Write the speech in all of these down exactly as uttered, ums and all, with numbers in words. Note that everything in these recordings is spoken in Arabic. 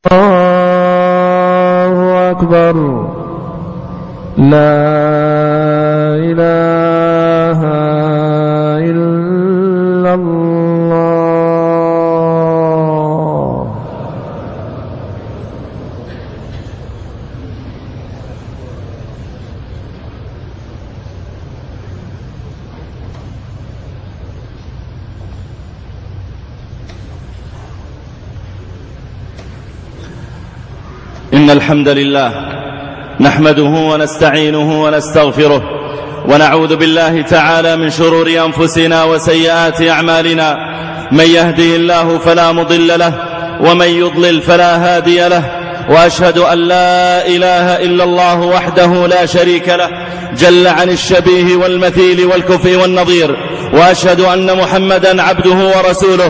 الله أكبر. لا إله إلا الله. إن الحمد لله نحمده ونستعينه ونستغفره ونعوذ بالله تعالى من شرور أنفسنا وسيئات أعمالنا. من يهده الله فلا مضل له ومن يضلل فلا هادي له، وأشهد أن لا إله إلا الله وحده لا شريك له جل عن الشبيه والمثيل والكفء والنظير، وأشهد أن محمدا عبده ورسوله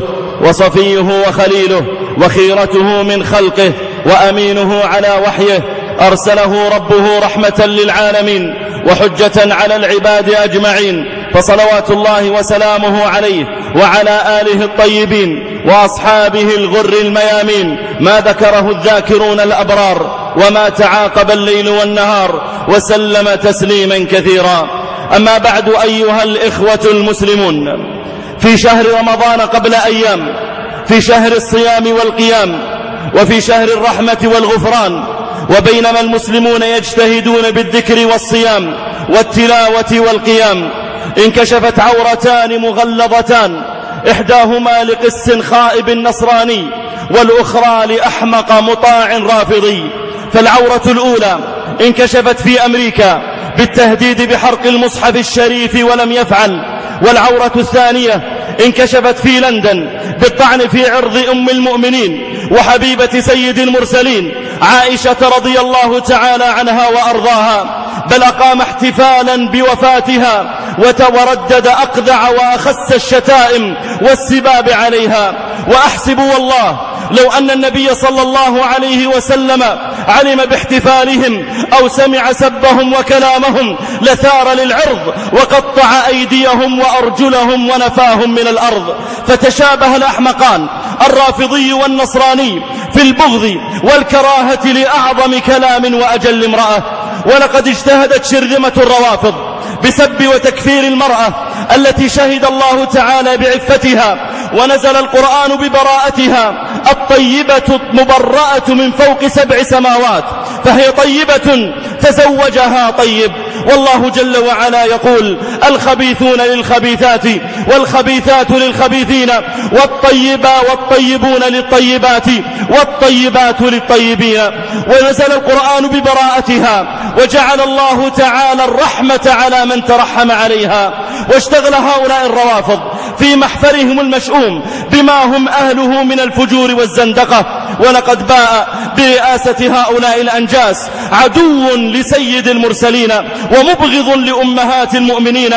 وصفيه وخليله وخيرته من خلقه وأمينه على وحيه، أرسله ربه رحمة للعالمين وحجة على العباد أجمعين، فصلوات الله وسلامه عليه وعلى آله الطيبين وأصحابه الغر الميامين، ما ذكره الذاكرون الأبرار وما تعاقب الليل والنهار، وسلم تسليما كثيرا. أما بعد، أيها الإخوة المسلمون، في شهر رمضان قبل أيام، في شهر الصيام والقيام، وفي شهر الرحمة والغفران، وبينما المسلمون يجتهدون بالذكر والصيام والتلاوة والقيام، انكشفت عورتان مغلظتان، إحداهما لقس خائب نصراني والأخرى لأحمق مطاع رافضي. فالعورة الأولى انكشفت في أمريكا بالتهديد بحرق المصحف الشريف ولم يفعل، والعورة الثانية انكشفت في لندن بالطعن في عرض أم المؤمنين وحبيبة سيد المرسلين عائشة رضي الله تعالى عنها وأرضاها، بل أقام احتفالا بوفاتها وتوردد أقذع وأخس الشتائم والسباب عليها. وأحسب والله لو أن النبي صلى الله عليه وسلم علم باحتفالهم أو سمع سبهم وكلامهم لثار للعرض وقطع أيديهم وأرجلهم ونفاهم من الأرض. فتشابه الأحمقان الرافضي والنصراني في البغض والكراهة لأعظم كلام وأجل امرأة. ولقد اجتهدت شرذمة الروافض بسب وتكفير المرأة التي شهد الله تعالى بعفتها ونزل القرآن ببراءتها، الطيبة مبرأة من فوق سبع سماوات، فهي طيبة تزوجها طيب. والله جل وعلا يقول: الخبيثون للخبيثات والخبيثات للخبيثين والطيبة والطيبون للطيبات والطيبات للطيبين. ونزل القرآن ببراءتها، وجعل الله تعالى الرحمة على من ترحم عليها. واشتغل هؤلاء الروافض في محفرهم المشؤوم بما هم أهله من الفجور والزندقة. ولقد باء برئاسة هؤلاء الأنجاس عدو لسيد المرسلين ومبغض لأمهات المؤمنين،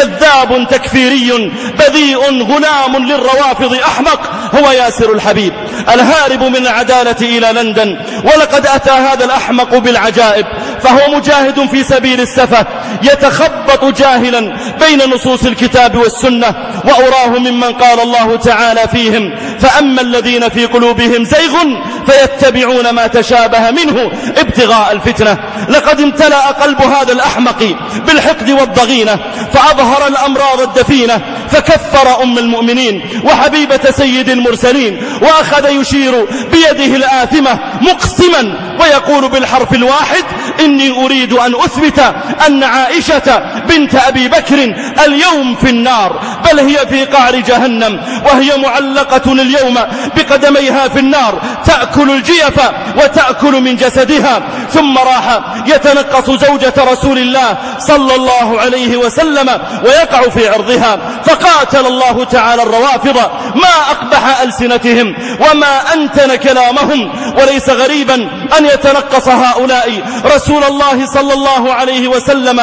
كذاب تكفيري بذيء غلام للروافض أحمق، هو ياسر الحبيب الهارب من العدالة إلى لندن. ولقد أتى هذا الأحمق بالعجائب، فهو مجاهد في سبيل السفة يتخبط جاهلا بين نصوص الكتاب والسنة، وأراه ممن قال الله تعالى فيهم: فأما الذين في قلوبهم زيغ فيتبعون ما تشابه منه ابتغاء الفتنة. لقد امتلأ قلب هذا الأحمق بالحقد والضغينة، فأظهر الأمراض الدفينة، فكفر أم المؤمنين وحبيبة سيد المرسلين، وأخذ يشير بيده الآثمة مقسما ويقول بالحرف الواحد: إني أريد أن أثبت أن عائشة بنت أبي بكر اليوم في النار، بل هي في قعر جهنم، وهي معلقة اليوم بقدميها في النار، تأكل الجيف وتأكل من جسدها. ثم راح يتنقص زوجة رسول الله صلى الله عليه وسلم ويقع في عرضها، فقاتل الله تعالى الروافض ما أقبح ألسنتهم وما أنتن كلامهم. وليس غريبا أن يتنقص هؤلاء رسول الله صلى الله عليه وسلم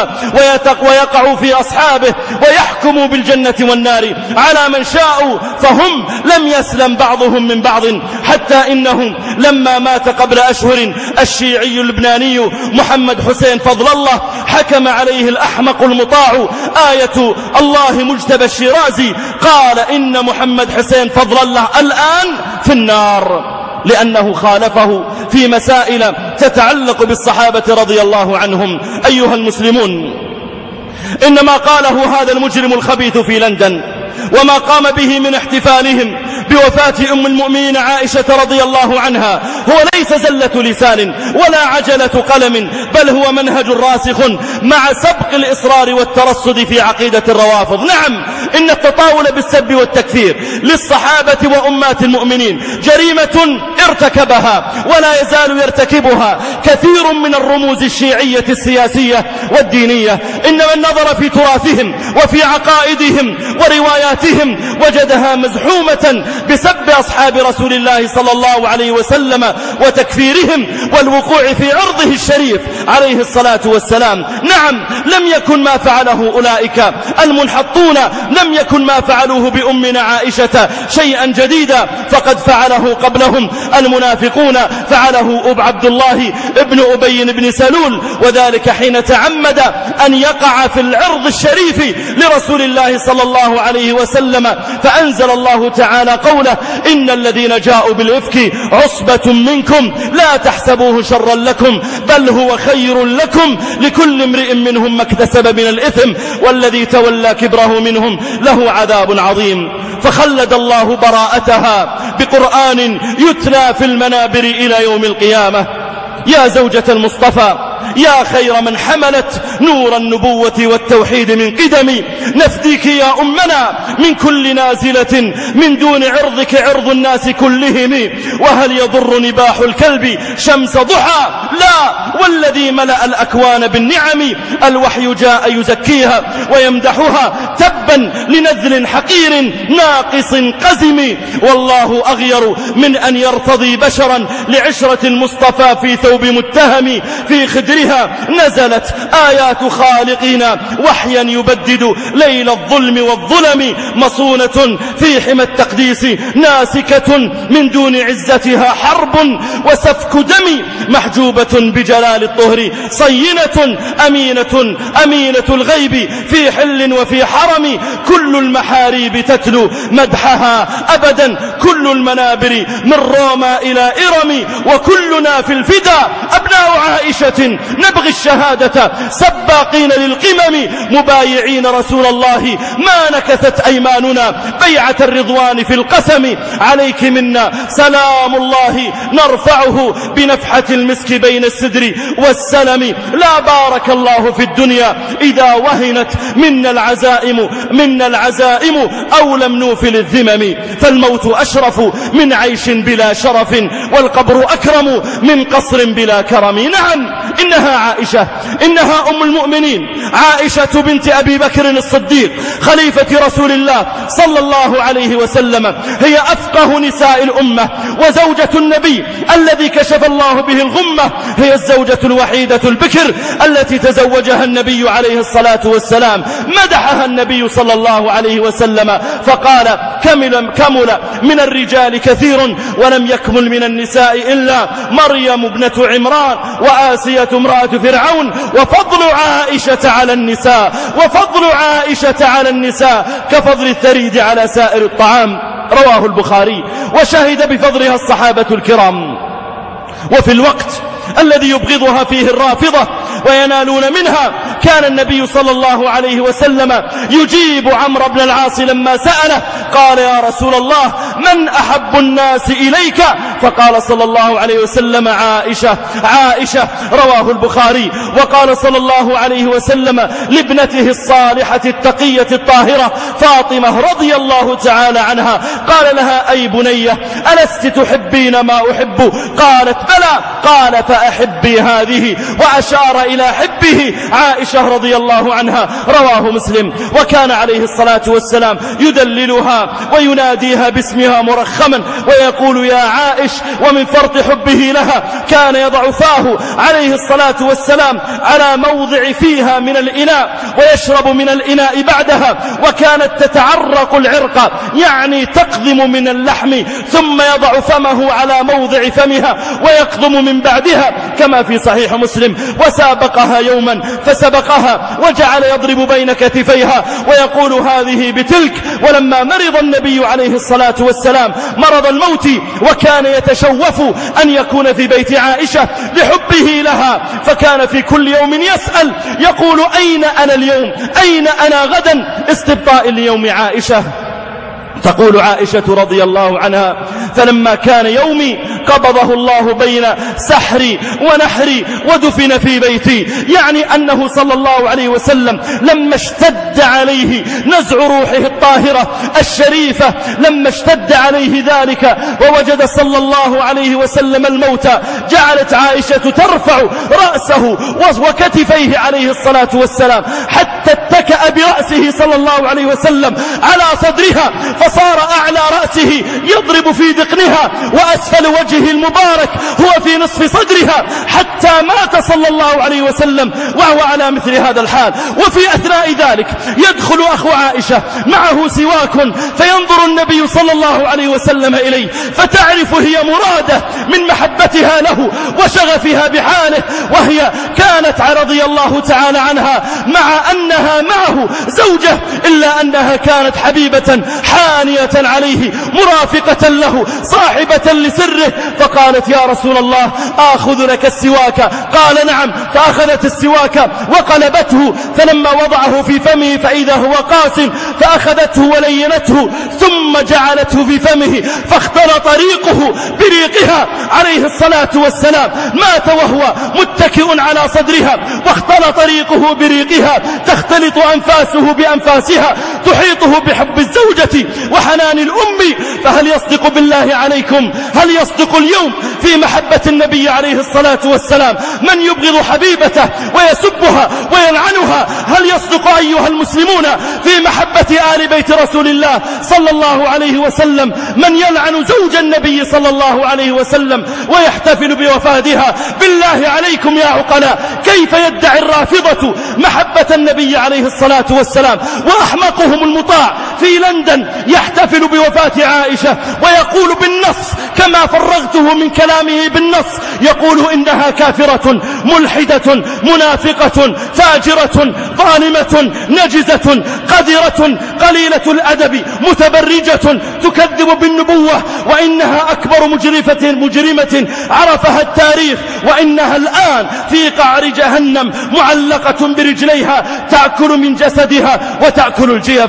ويقع في أصحابه ويحكموا بالجنة والنار على من شاءوا، فهم لم يسلم بعضهم من بعض. حتى إنه لما مات قبل أشهر الشيعي اللبناني محمد حسين فضل الله، حكم عليه الأحمق المطاع آية الله مجتبى الشيرازي، قال: إن محمد حسين فضل الله الآن في النار. لأنه خالفه في مسائل تتعلق بالصحابة رضي الله عنهم. أيها المسلمون، إنما قاله هذا المجرم الخبيث في لندن وما قام به من احتفالهم بوفاة أم المؤمنين عائشة رضي الله عنها هو ليس زلة لسان ولا عجلة قلم، بل هو منهج راسخ مع سبق الإصرار والترصد في عقيدة الروافض. نعم، إن التطاول بالسب والتكفير للصحابة وأمات المؤمنين جريمة ارتكبها ولا يزال يرتكبها كثير من الرموز الشيعية السياسية والدينية. إن من نظر في تراثهم وفي عقائدهم ورواياتهم وجدها مزحومة بسب أصحاب رسول الله صلى الله عليه وسلم وتكفيرهم والوقوع في عرضه الشريف عليه الصلاة والسلام. نعم، لم يكن ما فعله أولئك المنحطون، لم يكن ما فعلوه بأمنا عائشة شيئا جديدا، فقد فعله قبلهم المنافقون، فعله أب عبد الله ابن أبي بن سلول، وذلك حين تعمد أن يقع في العرض الشريف لرسول الله صلى الله عليه وسلم، فأنزل الله تعالى قوله: إن الذين جاءوا بالإفك عصبة منكم لا تحسبوه شرا لكم بل هو خير لكم لكل امرئ منهم ما اكتسب من الإثم والذي تولى كبره منهم له عذاب عظيم. فخلد الله براءتها بقرآن يتلى في المنابر إلى يوم القيامة. يا زوجة المصطفى، يا خير من حملت نور النبوة والتوحيد من قدم، نفديك يا أمنا من كل نازلة من دون عرضك عرض الناس كلهم. وهل يضر نباح الكلب شمس ضحى؟ لا، والذي ملأ الأكوان بالنعم الوحي جاء يزكيها ويمدحها. تبا لنذل حقير ناقص قزم، والله أغير من أن يرتضي بشرا لعشرة المصطفى في ثوب متهم. في خدرها نزلت آيات خالقنا وحيا يبدد ليل الظلم والظلم، مصونة في حمى التقديس ناسكة من دون عزتها حرب وسفك دم، محجوبة بجلال الطهر صينة أمينة أمينة الغيب في حل وفي حرم، كل المحاريب تتلو مدحها أبدا، كل المنابر من روما إلى إرم، وكلنا في الفدا أبناء عائشة نبغي الشهادة سباقين للقمم، مبايعين رسول الله ما نكثت أيماننا بيعة الرضوان في القسم. عليك منا سلام الله نرفعه بنفحة المسك بين السدر والسلم، لا بارك الله في الدنيا إذا وهنت منا العزائم منا العزائم أو لم نوفل الذمم، فالموت أشرف من عيش بلا شرف والقبر أكرم من قصر بلا كرم. نعم، إنها عائشة، إنها أم المؤمنين عائشة بنت أبي بكر الصديق خليفة رسول الله صلى الله عليه وسلم، هي أفقه نساء الأمة وزوجة النبي الذي كشف الله به الغمة، هي الزوجة الوحيدة البكر التي تزوجها النبي عليه الصلاة والسلام. مدحها النبي صلى الله عليه وسلم فقال: كمل, كمل من الرجال كثير ولم يكمل من النساء إلا مريم ابنة عمران وآسية امرأة فرعون، وفضل عائشة على النساء وفضل عائشة على النساء كفضل الثريد على سائر الطعام. رواه البخاري، وشهد بفضلها الصحابة الكرام. وفي الوقت الذي يبغضها فيه الرافضة وينالون منها كان النبي صلى الله عليه وسلم يجيب عمرو بن العاص لما سأله، قال: يا رسول الله، من أحب الناس إليك؟ فقال صلى الله عليه وسلم: عائشة عائشة. رواه البخاري. وقال صلى الله عليه وسلم لابنته الصالحة التقية الطاهرة فاطمة رضي الله تعالى عنها، قال لها: أي بنية، ألست تحبين ما أحب؟ قالت: بلى. قال: فأحبي هذه، وأشار إلى حبه عائشة رضي الله عنها. رواه مسلم. وكان عليه الصلاة والسلام يدللها ويناديها باسمها مرخما ويقول: يا عائش. ومن فرط حبه لها كان يضع فاه عليه الصلاة والسلام على موضع فيها من الإناء ويشرب من الإناء بعدها، وكانت تتعرق العرق، يعني تقضم من اللحم، ثم يضع فمه على موضع فمها ويقضم من بعدها كما في صحيح مسلم. وسابقها يوما فسبقها وجعل يضرب بين كتفيها ويقول: هذه بتلك. ولما مرض النبي عليه الصلاة والسلام مرض الموت وكان يتشوف أن يكون في بيت عائشة لحبه لها، فكان في كل يوم يسأل يقول أين أنا اليوم، أين أنا غدا، استبطاء ليوم عائشة. تقول عائشة رضي الله عنها: فلما كان يومي قبضه الله بين سحري ونحري ودفن في بيتي، يعني أنه صلى الله عليه وسلم لما اشتد عليه نزع روحه الطاهرة الشريفة، لما اشتد عليه ذلك ووجد صلى الله عليه وسلم الموت، جعلت عائشة ترفع رأسه وكتفيه عليه الصلاة والسلام حتى اتكأ برأسه صلى الله عليه وسلم على صدرها، فصار أعلى رأسه يضرب في ذقنها وأسفل وجهه المبارك هو في نصف صدرها، حتى مات صلى الله عليه وسلم وهو على مثل هذا الحال. وفي أثناء ذلك يدخل أخو عائشة معه سواك، فينظر النبي صلى الله عليه وسلم إليه، فتعرف هي مراده من محبتها له وشغفها بحاله، وهي كانت رضي الله تعالى عنها مع أنها معه زوجة إلا أنها كانت حبيبة حانية عليه مرافقة له صاحبة لسره، فقالت: يا رسول الله آخذ لك السواك؟ قال: نعم. فأخذت السواك وقلبته، فلما وضعه في فمه فإذا هو قاس، فأخذته ولينته ثم جعلته في فمه، فاختلط ريقه بريقها عليه الصلاة والسلام، مات وهو متكئ على صدرها، واختلط ريقه بريقها، تختلط أنفاسه بأنفاسها، تحيطه بحب الزوجة وحنان الأم. فهل يصدق بالله عليكم، هل يصدق اليوم في محبة النبي عليه الصلاة والسلام من يبغض حبيبته ويسبها ويلعنها؟ هل يصدق أيها المسلمون في محبة آل بيت رسول الله صلى الله عليه وسلم من يلعن زوج النبي صلى الله عليه وسلم ويحتفل بوفاتها؟ بالله عليكم يا عقلاء، كيف يدعي الرافضة محبة النبي عليه الصلاة والسلام وأحمقهم المطاع في لندن يحتفل بوفاة عائشة ويقول بالنص كما فرغته من كلامه بالنص، يقول إنها كافرة ملحدة منافقة فاجرة ظالمة نجزة قذرة قليلة الأدب متبرجة تكذب بالنبوة، وإنها أكبر مجرفة مجرمة عرفها التاريخ، وإنها الآن في قعر جهنم معلقة برجليها تأكل من جسدها وتأكل الجيف.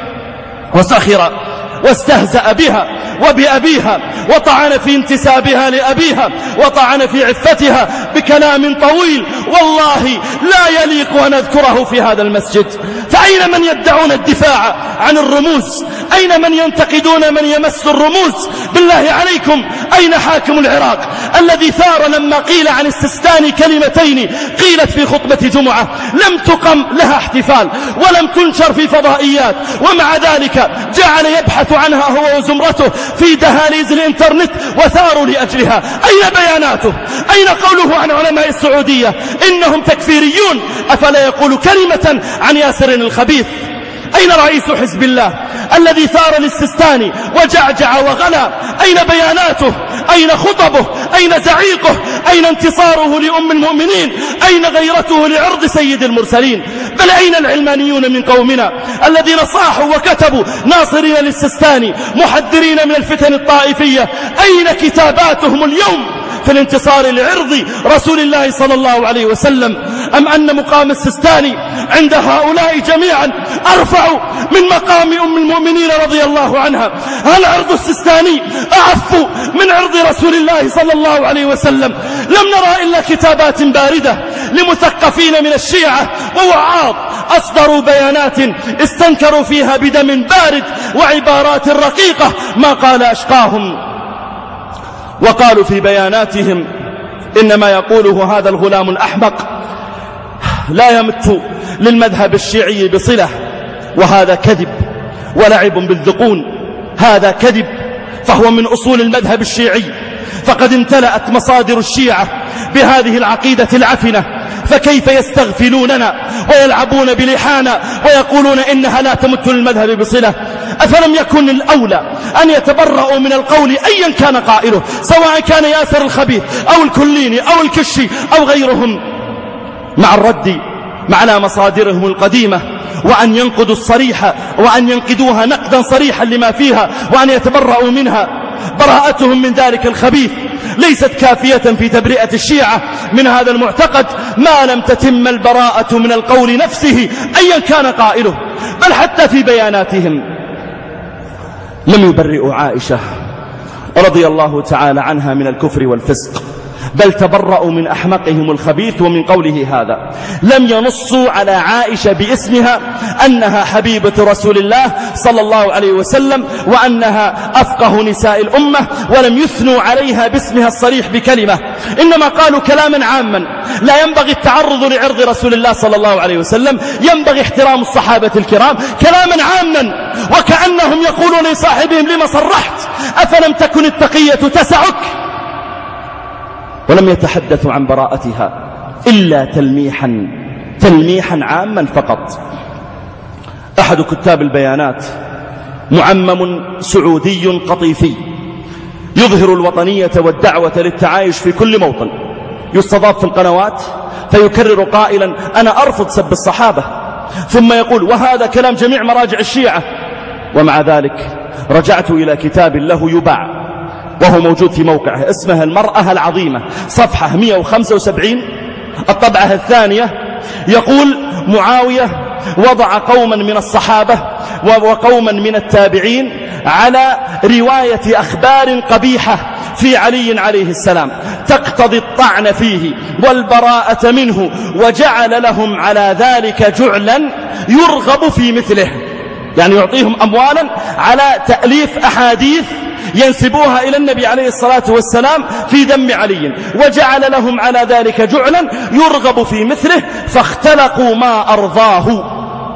وسخر واستهزأ بها وبأبيها، وطعن في انتسابها لأبيها، وطعن في عفتها بكلام طويل والله لا يليق أن أذكره في هذا المسجد. فأين من يدعون الدفاع عن الرموز؟ أين من ينتقدون من يمس الرموز؟ بالله عليكم أين حاكم العراق الذي ثار لما قيل عن السيستاني كلمتين قيلت في خطبة جمعة لم تقم لها احتفال ولم تنشر في فضائيات، ومع ذلك جعل يبحث عنها هو وزمرته في دهاليز الانترنت وثاروا لأجلها؟ أين بياناته؟ أين قوله عن علماء السعودية إنهم تكفيريون؟ أفلا يقول كلمة عن ياسر الخبيث؟ أين رئيس حزب الله الذي ثار للسيستاني وجعجع وغلا؟ أين بياناته؟ أين خطبه؟ أين زعيقه؟ أين انتصاره لأم المؤمنين؟ أين غيرته لعرض سيد المرسلين؟ بل أين العلمانيون من قومنا الذين صاحوا وكتبوا ناصرين للسيستاني محذرين من الفتن الطائفية؟ أين كتاباتهم اليوم في الانتصار لعرض رسول الله صلى الله عليه وسلم؟ أم أن مقام السيستاني عند هؤلاء جميعا أرفع من مقام أم المؤمنين رضي الله عنها؟ هل عرض السيستاني أعف من عرض رسول الله صلى الله عليه وسلم؟ لم نرى إلا كتابات باردة لمثقفين من الشيعة ووعاظ أصدروا بيانات استنكروا فيها بدم بارد وعبارات رقيقة ما قال أشقاهم، وقالوا في بياناتهم إنما يقوله هذا الغلام الأحمق لا يمت للمذهب الشيعي بصلة، وهذا كذب ولعب بالذقون، هذا كذب، فهو من أصول المذهب الشيعي، فقد امتلأت مصادر الشيعة بهذه العقيدة العفنة، فكيف يستغفلوننا ويلعبون بلحانا ويقولون إنها لا تمت للمذهب بصلة؟ أفلم يكن الأولى أن يتبرؤوا من القول أيا كان قائله، سواء كان ياسر الخبيث أو الكليني أو الكشي أو غيرهم، مع الرد على مصادرهم القديمة، وأن ينقدوا الصريحة وأن ينقدوها نقدا صريحا لما فيها، وأن يتبرؤوا منها؟ براءتهم من ذلك الخبيث ليست كافية في تبرئة الشيعة من هذا المعتقد ما لم تتم البراءة من القول نفسه أيا كان قائله. بل حتى في بياناتهم لم يبرئوا عائشة رضي الله تعالى عنها من الكفر والفسق، بل تبرأوا من أحمقهم الخبيث ومن قوله هذا. لم ينصوا على عائشة باسمها أنها حبيبة رسول الله صلى الله عليه وسلم وأنها أفقه نساء الأمة، ولم يثنوا عليها باسمها الصريح بكلمة، إنما قالوا كلاما عاما لا ينبغي التعرض لعرض رسول الله صلى الله عليه وسلم، ينبغي احترام الصحابة الكرام، كلاما عاما وكأنهم يقولون لصاحبهم لما صرحت، أفلم تكن التقية تسعك؟ ولم يتحدثوا عن براءتها إلا تلميحا تلميحا عاما فقط. أحد كتاب البيانات معمم سعودي قطيفي يظهر الوطنية والدعوة للتعايش في كل موطن، يستضاف في القنوات فيكرر قائلا أنا أرفض سب الصحابة، ثم يقول وهذا كلام جميع مراجع الشيعة. ومع ذلك رجعت إلى كتاب له يباع وهو موجود في موقعه، اسمها المرأة العظيمة، صفحة مئة وخمسة وسبعين الطبعة الثانية، يقول معاوية وضع قوما من الصحابة وقوما من التابعين على رواية أخبار قبيحة في علي عليه السلام تقتضي الطعن فيه والبراءة منه، وجعل لهم على ذلك جعلا يرغب في مثله، يعني يعطيهم أموالا على تأليف أحاديث ينسبوها إلى النبي عليه الصلاة والسلام في ذم علي، وجعل لهم على ذلك جعلا يرغب في مثله، فاختلقوا ما أرضاه.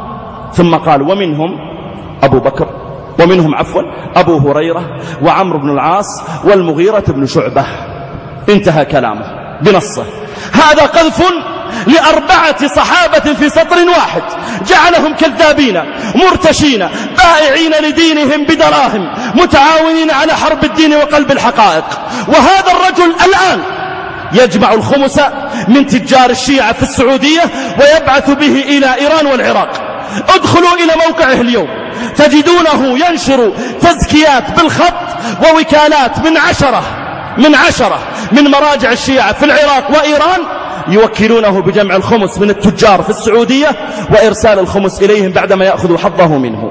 ثم قال ومنهم أبو بكر ومنهم عفوا أبو هريرة وعمرو بن العاص والمغيرة بن شعبة. انتهى كلامه بنصه. هذا قذف لأربعة صحابة في سطر واحد، جعلهم كذابين مرتشين بائعين لدينهم بدراهم متعاونين على حرب الدين وقلب الحقائق. وهذا الرجل الآن يجمع الخمس من تجار الشيعة في السعودية ويبعث به إلى إيران والعراق. ادخلوا إلى موقعه اليوم تجدونه ينشر تزكيات بالخط ووكالات من عشرة من عشرة من مراجع الشيعة في العراق وإيران يوكلونه بجمع الخمس من التجار في السعودية وإرسال الخمس إليهم بعدما يأخذ حظه منه،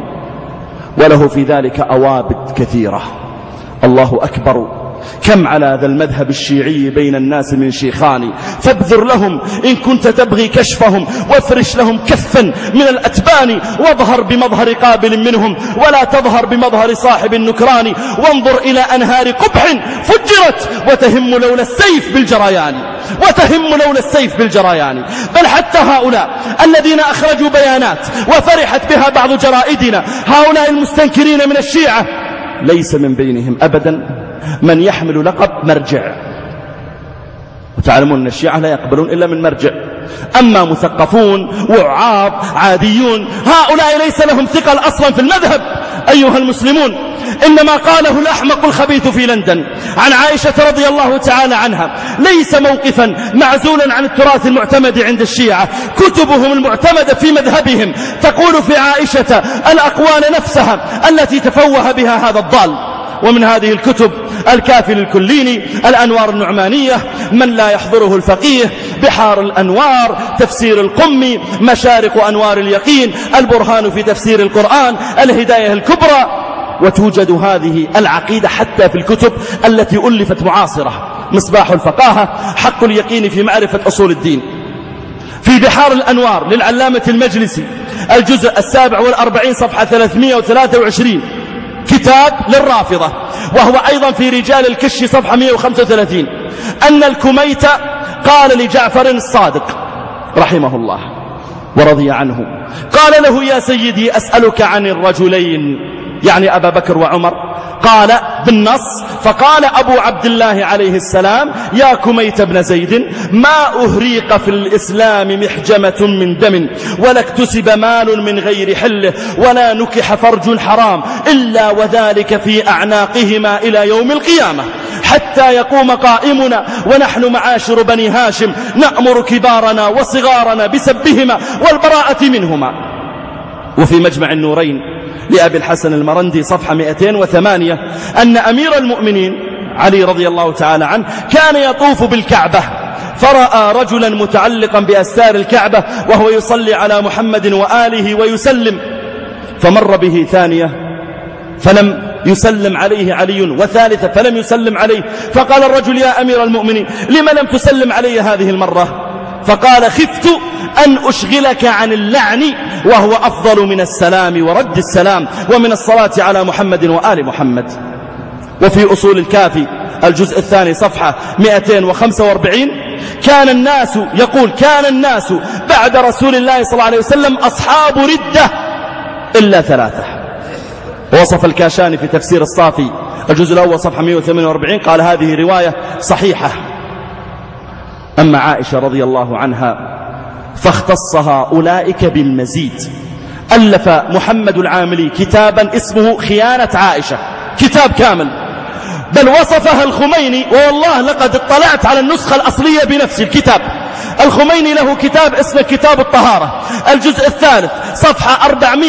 وله في ذلك أوابد كثيرة. الله أكبر، كم على ذا المذهب الشيعي بين الناس من شيخان، فابذر لهم إن كنت تبغي كشفهم، وافرش لهم كفا من الأتبان، واظهر بمظهر قابل منهم ولا تظهر بمظهر صاحب النكران، وانظر إلى أنهار قبح فجرت وتهم لولا السيف بالجريان وتهم لولا السيف بالجريان. بل حتى هؤلاء الذين أخرجوا بيانات وفرحت بها بعض جرائدنا، هؤلاء المستنكرين من الشيعة، ليس من بينهم أبدا من يحمل لقب مرجع، وتعلمون أن الشيعة لا يقبلون إلا من مرجع. أما مثقفون وعاض عاديون هؤلاء ليس لهم ثقل أصلا في المذهب أيها المسلمون. إنما قاله الأحمق الخبيث في لندن عن عائشة رضي الله تعالى عنها ليس موقفا معزولا عن التراث المعتمد عند الشيعة. كتبهم المعتمدة في مذهبهم تقول في عائشة الأقوال نفسها التي تفوه بها هذا الضال. ومن هذه الكتب الكافي للكليني، الأنوار النعمانية، من لا يحضره الفقيه، بحار الأنوار، تفسير القمي، مشارق أنوار اليقين، البرهان في تفسير القرآن، الهداية الكبرى. وتوجد هذه العقيدة حتى في الكتب التي ألفت معاصرة، مصباح الفقاهة، حق اليقين في معرفة أصول الدين. في بحار الأنوار للعلامة المجلسي الجزء السابع والأربعين صفحة ثلاثمئة وثلاثة وعشرين كتاب للرافضة، وهو أيضا في رجال الكش صفحة مئة وخمسة وثلاثين، أن الكميت قال لجعفر الصادق رحمه الله ورضي عنه، قال له يا سيدي أسألك عن الرجلين، يعني أبا بكر وعمر. قال بالنص، فقال أبو عبد الله عليه السلام يا كميت بن زيد ما أهريق في الإسلام محجمة من دم، ولا اكتسب مال من غير حله، ولا نكح فرج حرام إلا وذلك في أعناقهما إلى يوم القيامة، حتى يقوم قائمنا ونحن معاشر بني هاشم نأمر كبارنا وصغارنا بسبهما والبراءة منهما. وفي مجمع النورين لأبي الحسن المرندي صفحة مئتين وثمانية أن أمير المؤمنين علي رضي الله تعالى عنه كان يطوف بالكعبة فرأى رجلا متعلقا بأستار الكعبة وهو يصلي على محمد وآله ويسلم، فمر به ثانية فلم يسلم عليه علي، وثالثة فلم يسلم عليه، فقال الرجل يا أمير المؤمنين لما لم تسلم علي هذه المرة؟ فقال خفت أن أشغلك عن اللعن وهو أفضل من السلام ورد السلام ومن الصلاة على محمد وآل محمد. وفي أصول الكافي الجزء الثاني صفحة مئتين وخمسة وأربعين كان الناس يقول كان الناس بعد رسول الله صلى الله عليه وسلم أصحاب ردة إلا ثلاثة. وصف الكاشاني في تفسير الصافي الجزء الأول صفحة مئة وثمانية وأربعين قال هذه رواية صحيحة. أما عائشة رضي الله عنها فاختصها أولئك بالمزيد. ألف محمد العاملي كتابا اسمه خيانة عائشة، كتاب كامل، بل وصفها الخميني، والله لقد اطلعت على النسخة الأصلية بنفس الكتاب. الخميني له كتاب اسمه كتاب الطهارة الجزء الثالث صفحة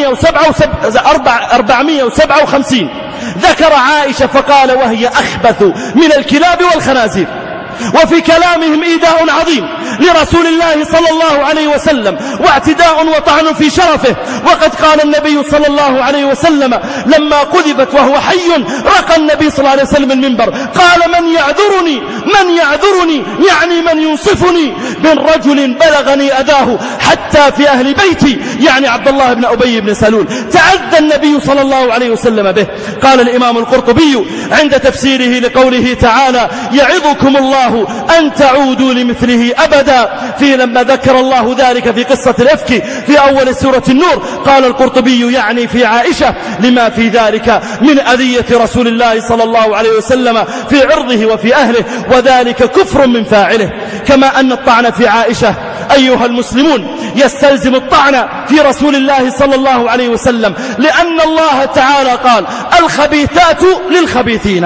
أربعمئة وسبعة وخمسين ذكر عائشة فقال وهي أخبث من الكلاب والخنازير. وفي كلامهم إيذاء عظيم لرسول الله صلى الله عليه وسلم واعتداء وطعن في شرفه. وقد قال النبي صلى الله عليه وسلم لما قذفت وهو حي رقى النبي صلى الله عليه وسلم المنبر قال من يعذرني من يعذرني يعني من ينصفني من رجل بلغني أذاه حتى في أهل بيتي، يعني عبد الله بن أبي بن سلول، تعذى النبي صلى الله عليه وسلم به. قال الإمام القرطبي عند تفسيره لقوله تعالى يعظكم الله أن تعودوا لمثله أبدا في لما ذكر الله ذلك في قصة الإفك في أول سورة النور، قال القرطبي يعني في عائشة لما في ذلك من أذية رسول الله صلى الله عليه وسلم في عرضه وفي أهله، وذلك كفر من فاعله. كما أن الطعن في عائشة أيها المسلمون يستلزم الطعن في رسول الله صلى الله عليه وسلم، لأن الله تعالى قال الخبيثات للخبيثين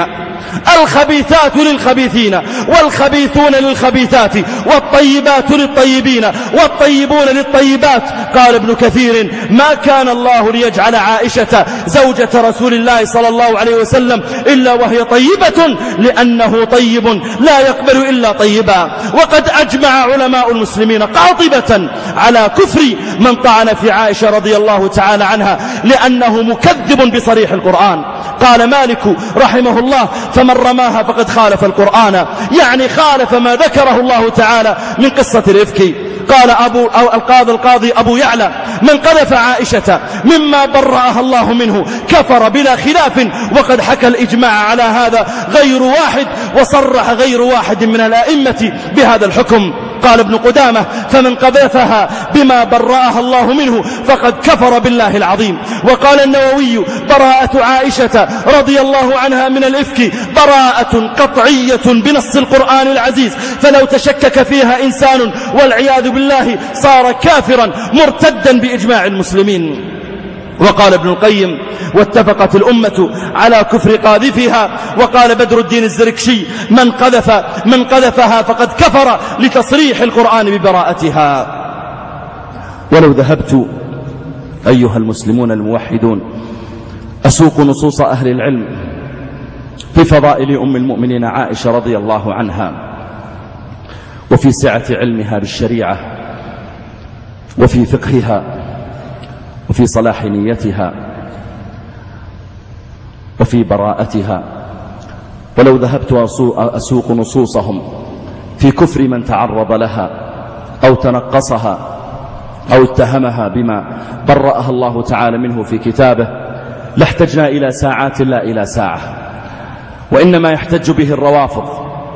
الخبيثات للخبيثين والخبيثون للخبيثات والطيبات للطيبين والطيبون للطيبات. قال ابن كثير ما كان الله ليجعل عائشة زوجة رسول الله صلى الله عليه وسلم إلا وهي طيبة لأنه طيب لا يقبل إلا طيبا. وقد أجمع علماء المسلمين قاطبة على كفر من طعن في عائشة رضي الله تعالى عنها لأنه مكذب بصريح القرآن. قال مالك رحمه الله فمن رماها فقد خالف القرآن، يعني خالف ما ذكره الله تعالى من قصة الإفك. قال أبو أو القاضي القاضي أبو يعلى من قذف عائشة مما برأها الله منه كفر بلا خلاف، وقد حكى الإجماع على هذا غير واحد وصرح غير واحد من الأئمة بهذا الحكم. قال ابن قدامة فمن قذفها بما برأها الله منه فقد كفر بالله العظيم. وقال النووي براءة عائشة رضي الله عنها من الإفك براءة قطعية بنص القرآن العزيز، فلو تشكك فيها إنسان والعياذ بالله صار كافرا مرتدا بإجماع المسلمين. وقال ابن القيم واتفقت الأمة على كفر قاذفها. وقال بدر الدين الزركشي من قذف من قذفها فقد كفر لتصريح القرآن ببراءتها. ولو ذهبت أيها المسلمون الموحدون أسوق نصوص أهل العلم في فضائل أم المؤمنين عائشة رضي الله عنها وفي سعة علمها بالشريعة وفي فقهها وفي صلاح نيتها وفي براءتها، ولو ذهبت أسوق نصوصهم في كفر من تعرض لها أو تنقصها أو اتهمها بما برأها الله تعالى منه في كتابه لاحتجنا إلى ساعات لا إلى ساعة. وإنما يحتج به الروافض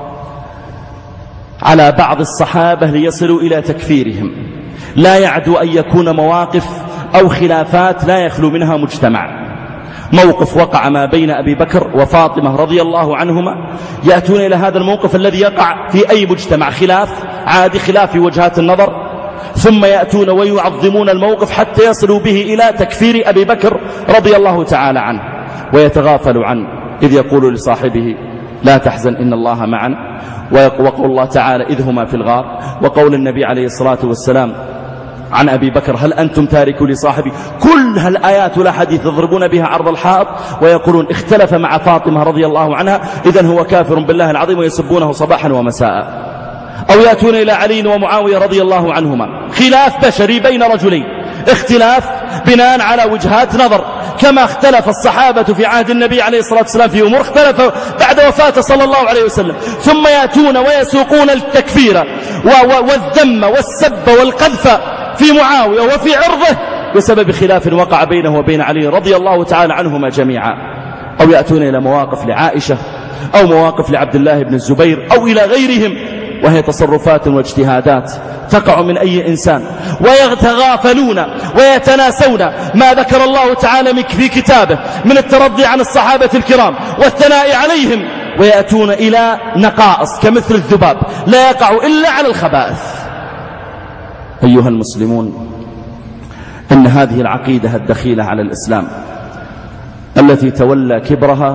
على بعض الصحابة ليصلوا إلى تكفيرهم، لا يعدو أن يكون مواقف أو خلافات لا يخلو منها مجتمع. موقف وقع ما بين أبي بكر وفاطمة رضي الله عنهما يأتون إلى هذا الموقف الذي يقع في أي مجتمع، خلاف عادي، خلاف في وجهات النظر، ثم يأتون ويعظمون الموقف حتى يصلوا به إلى تكفير أبي بكر رضي الله تعالى عنه، ويتغافل عنه إذ يقول لصاحبه لا تحزن إن الله معنا، وقول الله تعالى إذ هما في الغار، وقول النبي عليه الصلاة والسلام عن أبي بكر هل أنتم تاركوا لصاحبي؟ كل هالآيات والأحاديث يضربون بها عرض الحائط ويقولون اختلف مع فاطمة رضي الله عنها إذن هو كافر بالله العظيم، ويسبونه صباحا ومساء. أو يأتون إلى علي ومعاوية رضي الله عنهما، خلاف بشري بين رجلين، اختلاف بناء على وجهات نظر، كما اختلف الصحابة في عهد النبي عليه الصلاة والسلام في أمور، اختلف بعد وفاته صلى الله عليه وسلم، ثم يأتون ويسوقون التكفير والذم والسب والقذف في معاوية وفي عرضه بسبب خلاف وقع بينه وبين علي رضي الله تعالى عنهما جميعا. أو يأتون إلى مواقف لعائشة أو مواقف لعبد الله بن الزبير أو إلى غيرهم، وهي تصرفات واجتهادات تقع من أي إنسان، ويتغافلون ويتناسون ما ذكر الله تعالى في كتابه من الترضي عن الصحابة الكرام والثناء عليهم، ويأتون إلى نقائص كمثل الذباب لا يقع إلا على الخبائث. أيها المسلمون، إن هذه العقيدة الدخيلة على الإسلام التي تولى كبرها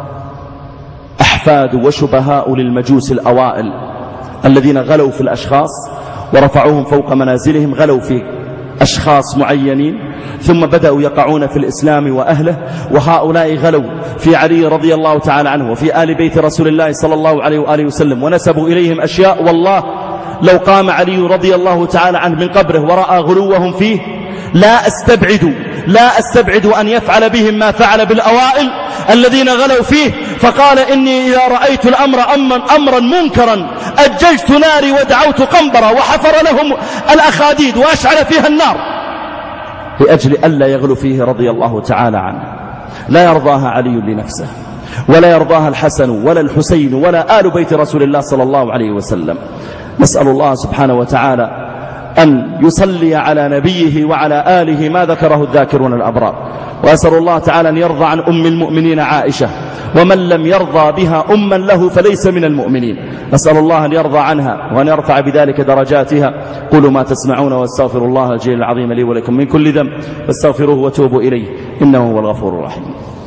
أحفاد وشبهاء للمجوس الأوائل الذين غلوا في الأشخاص ورفعوهم فوق منازلهم، غلوا في أشخاص معينين ثم بدأوا يقعون في الإسلام وأهله، وهؤلاء غلوا في علي رضي الله تعالى عنه وفي آل بيت رسول الله صلى الله عليه وآله وسلم، ونسبوا إليهم أشياء والله لو قام علي رضي الله تعالى عنه من قبره ورأى غلوهم فيه لا أستبعد لا أستبعد أن يفعل بهم ما فعل بالأوائل الذين غلوا فيه، فقال إني إذا رأيت الأمر أمرا منكرا أججت ناري ودعوت قنبرا وحفر لهم الأخاديد وأشعل فيها النار، لأجل ألا يغلو فيه رضي الله تعالى عنه. لا يرضاها علي لنفسه ولا يرضاها الحسن ولا الحسين ولا آل بيت رسول الله صلى الله عليه وسلم. نسأل الله سبحانه وتعالى أن يصلي على نبيه وعلى آله ما ذكره الذاكرون الأبرار، وأسأل الله تعالى أن يرضى عن أم المؤمنين عائشة، ومن لم يرضى بها أما له فليس من المؤمنين. نسأل الله أن يرضى عنها وأن يرفع بذلك درجاتها. قولوا ما تسمعون واستغفر الله الجليل العظيم لي ولكم من كل ذنب فاستغفروه وتوبوا إليه إنه هو الغفور الرحيم.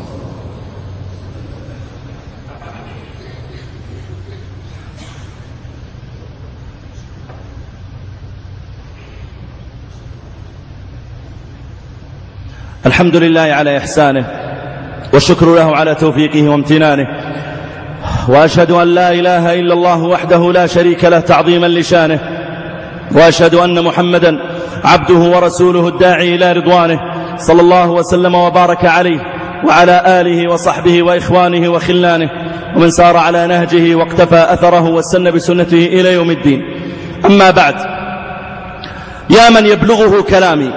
الحمد لله على إحسانه والشكر له على توفيقه وامتنانه، وأشهد أن لا إله إلا الله وحده لا شريك له تعظيما لشانه، وأشهد أن محمدا عبده ورسوله الداعي إلى رضوانه صلى الله وسلم وبارك عليه وعلى آله وصحبه وإخوانه وخلانه ومن سار على نهجه واقتفى أثره واستنى بسنته إلى يوم الدين. أما بعد، يا من يبلغه كلامي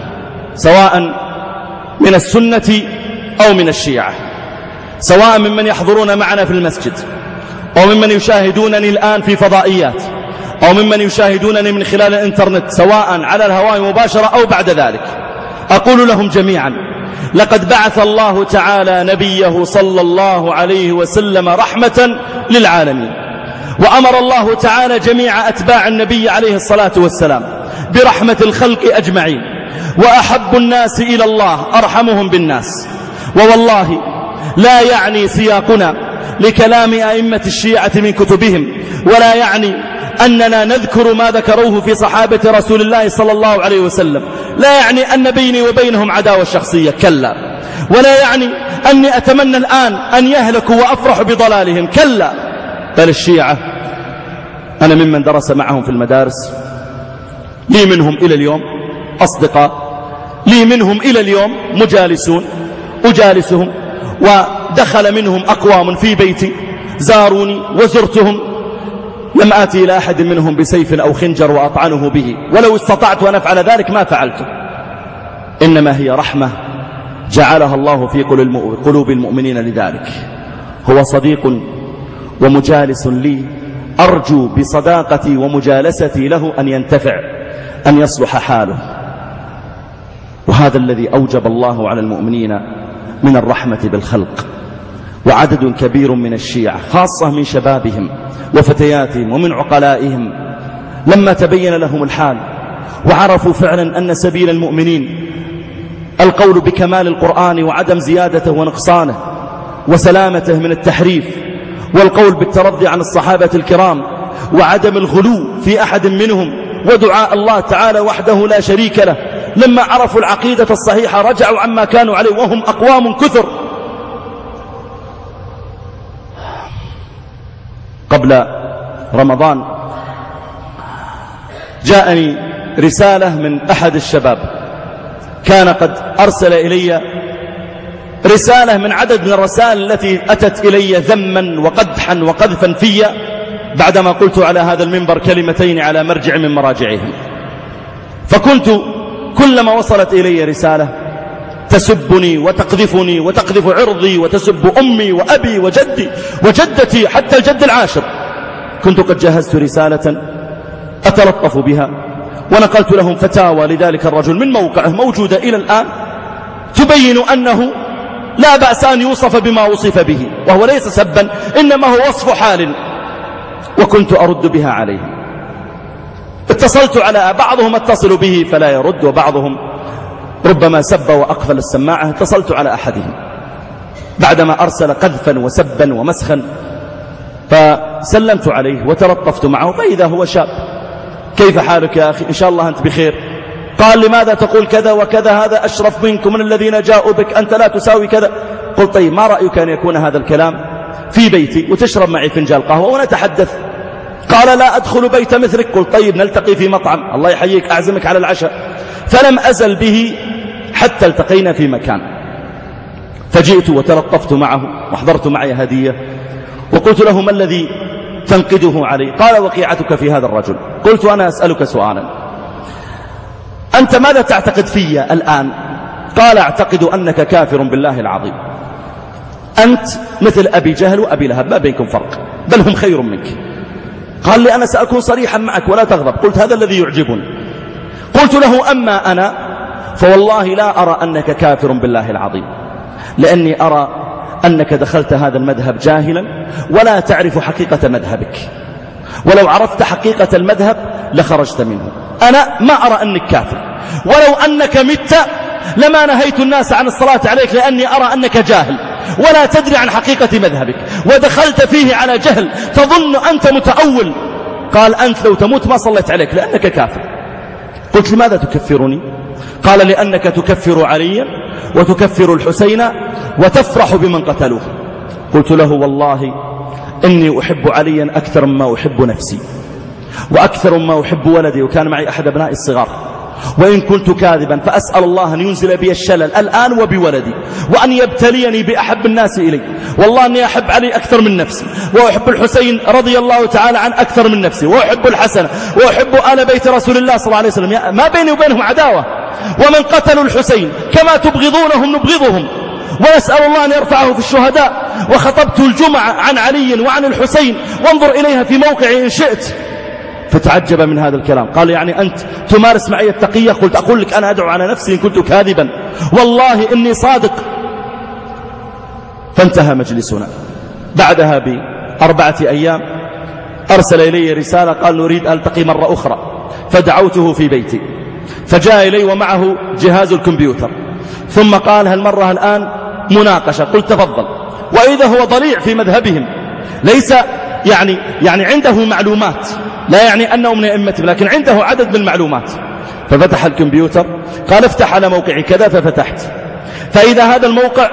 سواء من السنة أو من الشيعة، سواء ممن يحضرون معنا في المسجد أو ممن يشاهدونني الآن في فضائيات أو ممن يشاهدونني من خلال الإنترنت، سواء على الهواء مباشرة أو بعد ذلك، أقول لهم جميعا: لقد بعث الله تعالى نبيه صلى الله عليه وسلم رحمة للعالمين، وأمر الله تعالى جميع أتباع النبي عليه الصلاة والسلام برحمة الخلق أجمعين، وأحب الناس إلى الله أرحمهم بالناس. ووالله لا يعني سياقنا لكلام أئمة الشيعة من كتبهم، ولا يعني أننا نذكر ما ذكروه في صحابة رسول الله صلى الله عليه وسلم، لا يعني أن بيني وبينهم عداوة شخصية، كلا، ولا يعني أني أتمنى الآن أن يهلكوا وأفرح بضلالهم، كلا، بل الشيعة أنا ممن درس معهم في المدارس، لي منهم إلى اليوم أصدقاء، لي منهم إلى اليوم مجالسون أجالسهم، ودخل منهم أقوام في بيتي زاروني وزرتهم، لم آتي إلى أحد منهم بسيف أو خنجر وأطعنه به، ولو استطعت أن أفعل ذلك ما فعلته، إنما هي رحمة جعلها الله في قلوب المؤمنين لذلك. هو صديق ومجالس لي، أرجو بصداقتي ومجالستي له أن ينتفع، أن يصلح حاله. وهذا الذي أوجب الله على المؤمنين من الرحمة بالخلق. وعدد كبير من الشيعة خاصة من شبابهم وفتياتهم ومن عقلائهم لما تبين لهم الحال وعرفوا فعلا أن سبيل المؤمنين القول بكمال القرآن وعدم زيادته ونقصانه وسلامته من التحريف، والقول بالترضي عن الصحابة الكرام وعدم الغلو في أحد منهم ودعاء الله تعالى وحده لا شريك له. لما عرفوا العقيدة الصحيحة رجعوا عما كانوا عليه وهم أقوام كثر. قبل رمضان جاءني رسالة من أحد الشباب، كان قد أرسل إلي رسالة من عدد من الرسائل التي أتت إلي ذما وقدحا وقذفا في بعدما قلت على هذا المنبر كلمتين على مرجع من مراجعهم. فكنت كلما وصلت إلي رسالة تسبني وتقذفني وتقذف عرضي وتسب أمي وأبي وجدي وجدتي حتى الجد العاشر، كنت قد جهزت رسالة أتلطف بها ونقلت لهم فتاوى لذلك الرجل من موقعه موجودة إلى الآن تبين أنه لا بأس أن يوصف بما وصف به، وهو ليس سبا إنما هو وصف حال، وكنت أرد بها عليه. اتصلت على بعضهم اتصل به فلا يرد، وبعضهم ربما سب وأقفل السماعة. اتصلت على أحدهم بعدما أرسل قذفا وسبا ومسخا، فسلمت عليه وتلطفت معه، فإذا هو شاب: كيف حالك يا أخي؟ إن شاء الله أنت بخير. قال: لماذا تقول كذا وكذا؟ هذا أشرف منكم من الذين جاءوا بك، أنت لا تساوي كذا. قلت: طيب ما رأيك أن يكون هذا الكلام في بيتي وتشرب معي فنجان قهوة ونتحدث؟ قال: لا أدخل بيت مثلك. قلت: طيب نلتقي في مطعم، الله يحييك أعزمك على العشاء. فلم أزل به حتى التقينا في مكان، فجئت وتلطفت معه وحضرت معي هدية وقلت له: ما الذي تنقده علي؟ قال: وقيعتك في هذا الرجل. قلت: أنا أسألك سؤالا، أنت ماذا تعتقد في الآن؟ قال: أعتقد أنك كافر بالله العظيم، أنت مثل أبي جهل وأبي لهب، ما بينكم فرق، بل هم خير منك. قال لي: أنا سأكون صريحا معك ولا تغضب. قلت: هذا الذي يعجبني. قلت له: أما أنا فوالله لا أرى أنك كافر بالله العظيم، لأني أرى أنك دخلت هذا المذهب جاهلا ولا تعرف حقيقة مذهبك، ولو عرفت حقيقة المذهب لخرجت منه. أنا ما أرى أنك كافر، ولو أنك مت لما نهيت الناس عن الصلاة عليك، لأني أرى أنك جاهل ولا تدري عن حقيقة مذهبك ودخلت فيه على جهل، تظن أنت متأول. قال: أنت لو تموت ما صليت عليك لأنك كافر. قلت: لماذا تكفرني؟ قال: لأنك تكفر عليا وتكفر الحسين وتفرح بمن قتلوه. قلت له: والله إني أحب عليا أكثر مما أحب نفسي وأكثر مما أحب ولدي، وكان معي أحد أبنائي الصغار، وإن كنت كاذبا فأسأل الله أن ينزل بي الشلل الآن وبولدي، وأن يبتليني بأحب الناس إلي. والله أني أحب علي أكثر من نفسي، وأحب الحسين رضي الله تعالى عن أكثر من نفسي، وأحب الحسن، وأحب آل بيت رسول الله صلى الله عليه وسلم، ما بيني وبينهم عداوة. ومن قتلوا الحسين كما تبغضونهم نبغضهم، ونسأل الله أن يرفعه في الشهداء. وخطبت الجمعة عن علي وعن الحسين، وانظر إليها في موقعي إن شئت. فتعجب من هذا الكلام، قال: يعني أنت تمارس معي التقية؟ قلت: أقول لك أنا أدعو على نفسي إن كنت كاذبا، والله إني صادق. فانتهى مجلسنا. بعدها بأربعة أيام أرسل إلي رسالة، قال: نريد أن ألتقي مرة أخرى. فدعوته في بيتي، فجاء إلي ومعه جهاز الكمبيوتر، ثم قال: هالمرة الآن مناقشة. قلت: تفضل. وإذا هو ضليع في مذهبهم، ليس يعني يعني عنده معلومات، لا يعني أنه من أئمتهم، لكن عنده عدد من المعلومات. ففتح الكمبيوتر، قال: افتح على موقع كذا. ففتحت، فإذا هذا الموقع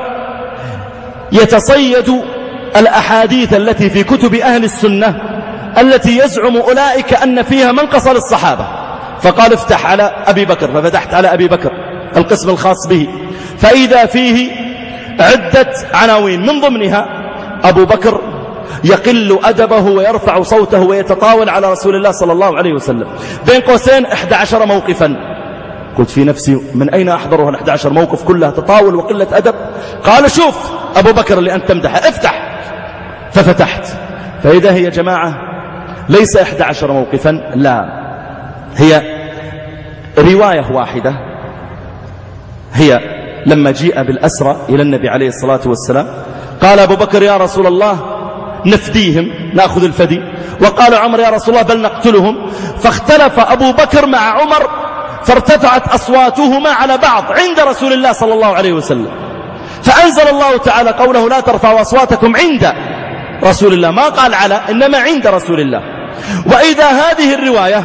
يتصيد الأحاديث التي في كتب أهل السنة التي يزعم أولئك أن فيها منقص للصحابة. فقال: افتح على أبي بكر. ففتحت على أبي بكر القسم الخاص به، فإذا فيه عدة عناوين، من ضمنها أبو بكر يقل أدبه ويرفع صوته ويتطاول على رسول الله صلى الله عليه وسلم، بين قوسين إحدى عشر موقفا. قلت في نفسي: من أين أحضرها الإحدى عشر موقف كلها تطاول وقلة أدب؟ قال: شوف أبو بكر اللي أنت تمدحه، افتح. ففتحت، فإذا هي جماعة ليس إحدى عشر موقفا، لا، هي رواية واحدة. هي لما جيء بالأسرى إلى النبي عليه الصلاة والسلام، قال أبو بكر: يا رسول الله نفديهم، نأخذ الفدي. وقال عمر: يا رسول الله بل نقتلهم. فاختلف أبو بكر مع عمر، فارتفعت أصواتهما على بعض عند رسول الله صلى الله عليه وسلم، فأنزل الله تعالى قوله: لا ترفعوا أصواتكم عند رسول الله، ما قال على، إنما عند رسول الله. وإذا هذه الرواية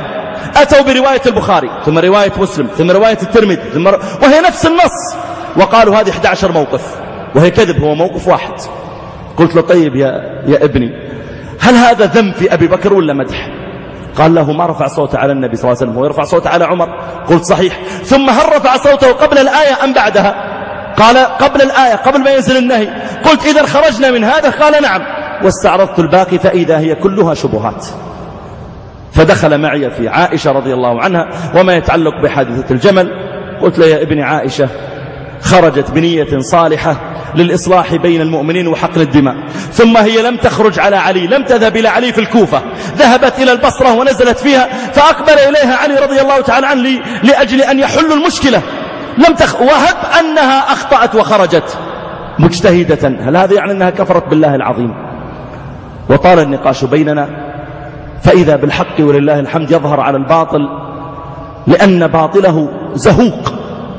أتوا برواية البخاري ثم رواية مسلم ثم رواية الترمذي ثم وهي نفس النص، وقالوا هذه أحد عشر موقف وهي كذب، هو موقف واحد. قلت له طيب يا, يا ابني، هل هذا ذم في أبي بكر ولا مدح؟ قال له ما رفع صوته على النبي صلى الله عليه وسلم، هو يرفع صوته على عمر. قلت صحيح. ثم هل رفع صوته قبل الآية أم بعدها؟ قال قبل الآية، قبل ما ينزل النهي. قلت إذا خرجنا من هذا؟ قال نعم. واستعرضت الباقي فإذا هي كلها شبهات. فدخل معي في عائشة رضي الله عنها وما يتعلق بحادثة الجمل. قلت له يا ابن عائشة، خرجت بنية صالحة للإصلاح بين المؤمنين وحقن الدماء، ثم هي لم تخرج على علي، لم تذهب إلى علي في الكوفة، ذهبت إلى البصرة ونزلت فيها، فأقبل إليها علي رضي الله تعالى عنه لأجل أن يحلوا المشكلة. لم تخ... وهب أنها أخطأت وخرجت مجتهدة، هل هذا يعني أنها كفرت بالله العظيم؟ وطال النقاش بيننا، فإذا بالحق ولله الحمد يظهر على الباطل لأن باطله زهوق.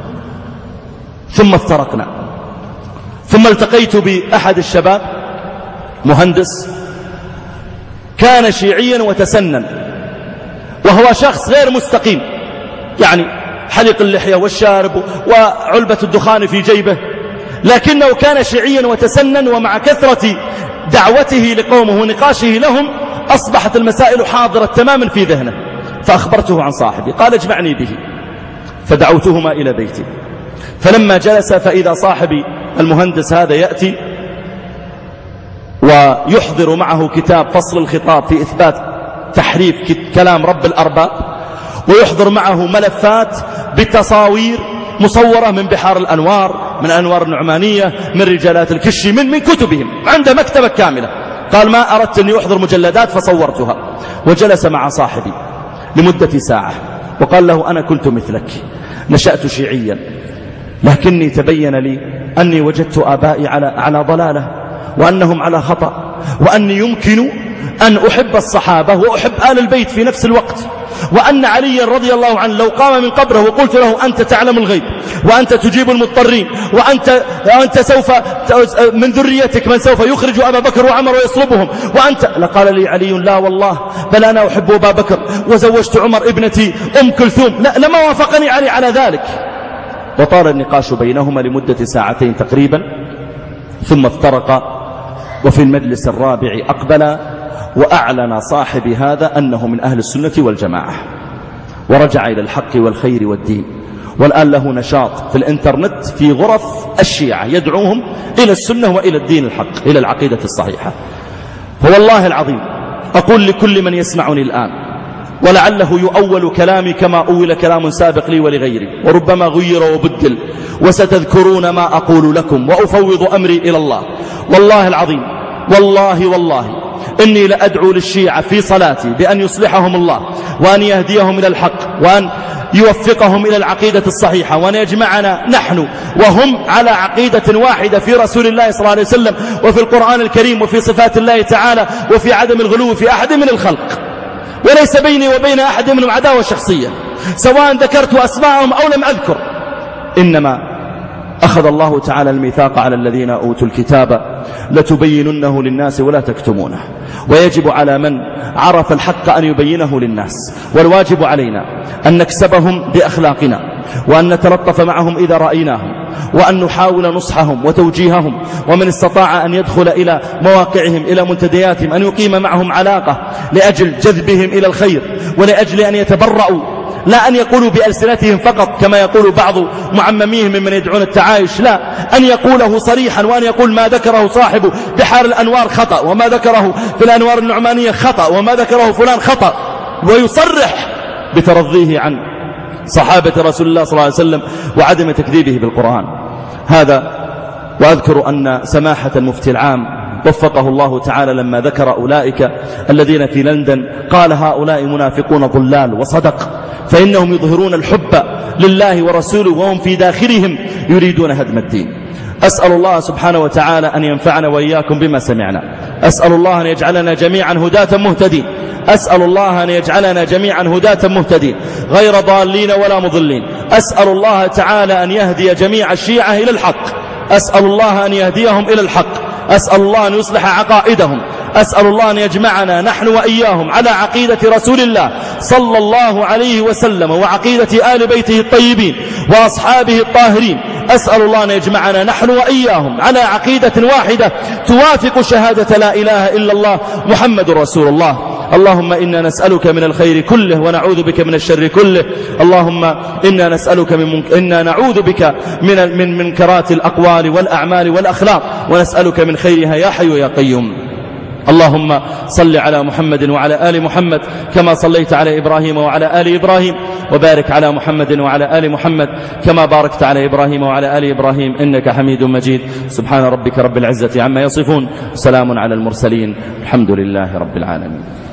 ثم افترقنا. ثم التقيت بأحد الشباب مهندس كان شيعيا وتسنن، وهو شخص غير مستقيم، يعني حلق اللحية والشارب وعلبة الدخان في جيبه، لكنه كان شيعيا وتسنن، ومع كثرة دعوته لقومه ونقاشه لهم أصبحت المسائل حاضرة تماما في ذهنه. فأخبرته عن صاحبي، قال اجمعني به، فدعوتهما إلى بيتي. فلما جلس فإذا صاحبي المهندس هذا يأتي ويحضر معه كتاب فصل الخطاب في إثبات تحريف كلام رب الأرباب، ويحضر معه ملفات بتصاوير مصورة من بحار الأنوار، من أنوار النعمانية، من رجالات الكشي، من, من كتبهم، عنده مكتبة كاملة. قال ما أردت أن يحضر مجلدات فصورتها. وجلس مع صاحبي لمدة ساعة وقال له أنا كنت مثلك، نشأت شيعيا، لكني تبين لي أني وجدت آبائي على, على ضلالة، وأنهم على خطأ، وأني يمكن أن أحب الصحابة وأحب آل البيت في نفس الوقت، وأن علي رضي الله عنه لو قام من قبره وقلت له أنت تعلم الغيب وأنت تجيب المضطرين وأنت, وأنت سوف من ذريتك من سوف يخرج أبا بكر وعمر ويصلبهم وأنت، لقال لي علي لا والله بل أنا أحب أبا بكر وزوجت عمر ابنتي أم كلثوم، لا لما وافقني علي على ذلك. وطال النقاش بينهما لمدة ساعتين تقريبا، ثم افترقا. وفي المجلس الرابع أقبل وأعلن صاحب هذا أنه من أهل السنة والجماعة، ورجع إلى الحق والخير والدين، والآن له نشاط في الإنترنت في غرف الشيعة يدعوهم إلى السنة وإلى الدين الحق، إلى العقيدة الصحيحة. فوالله العظيم أقول لكل من يسمعني الآن، ولعله يؤول كلامي كما أول كلام سابق لي ولغيري، وربما غير وبدل، وستذكرون ما أقول لكم، وأفوض أمري إلى الله. والله العظيم، والله والله إني لأدعو للشيعة في صلاتي بأن يصلحهم الله، وأن يهديهم إلى الحق، وأن يوفقهم إلى العقيدة الصحيحة، وأن يجمعنا نحن وهم على عقيدة واحدة في رسول الله صلى الله عليه وسلم، وفي القرآن الكريم، وفي صفات الله تعالى، وفي عدم الغلو في أحد من الخلق، وليس بيني وبين أحد منهم عداوة شخصية، سواء ذكرت أسماءهم أو لم أذكر. إنما أخذ الله تعالى الميثاق على الذين أوتوا الكتاب لتبيننه للناس ولا تكتمونه، ويجب على من عرف الحق أن يبينه للناس، والواجب علينا أن نكسبهم بأخلاقنا، وأن نتلطف معهم إذا رأيناهم، وأن نحاول نصحهم وتوجيههم، ومن استطاع أن يدخل إلى مواقعهم إلى منتدياتهم أن يقيم معهم علاقة لأجل جذبهم إلى الخير، ولأجل أن يتبرأوا، لا أن يقولوا بألسنتهم فقط كما يقول بعض معمميهم ممن يدعون التعايش، لا، أن يقوله صريحا، وأن يقول ما ذكره صاحب بحار الأنوار خطأ، وما ذكره في الأنوار النعمانية خطأ، وما ذكره فلان خطأ، ويصرح بترضيه عن صحابة رسول الله صلى الله عليه وسلم وعدم تكذيبه بالقرآن. هذا. وأذكر أن سماحة المفتي العام وفقه الله تعالى لما ذكر أولئك الذين في لندن قال هؤلاء منافقون ضلال، وصدق، فإنهم يظهرون الحب لله ورسوله وهم في داخلهم يريدون هدم الدين. أسأل الله سبحانه وتعالى أن ينفعنا وإياكم بما سمعنا، أسأل الله أن يجعلنا جميعا هداة مهتدين، أسأل الله أن يجعلنا جميعا هداة مهتدين غير ضالين ولا مضلين، أسأل الله تعالى أن يهدي جميع الشيعة إلى الحق، أسأل الله أن يهديهم إلى الحق، أسأل الله أن يصلح عقائدهم، أسأل الله أن يجمعنا نحن وإياهم على عقيدة رسول الله صلى الله عليه وسلم وعقيدة آل بيته الطيبين وأصحابه الطاهرين. أسأل الله أن يجمعنا نحن وإياهم على عقيدة واحدة توافق شهادة لا إله إلا الله محمد رسول الله. اللهم إنا نسألك من الخير كله ونعوذ بك من الشر كله. اللهم إنا نسألك من منك... إنا نعوذ بك من من منكرات الأقوال والأعمال والأخلاق ونسألك من خيرها يا حي يا قيوم. اللهم صل على محمد وعلى آل محمد كما صليت على إبراهيم وعلى آل إبراهيم وبارك على محمد وعلى آل محمد كما باركت على إبراهيم وعلى آل إبراهيم إنك حميد مجيد. سبحان ربك رب العزة عما يصفون، سلام على المرسلين، الحمد لله رب العالمين.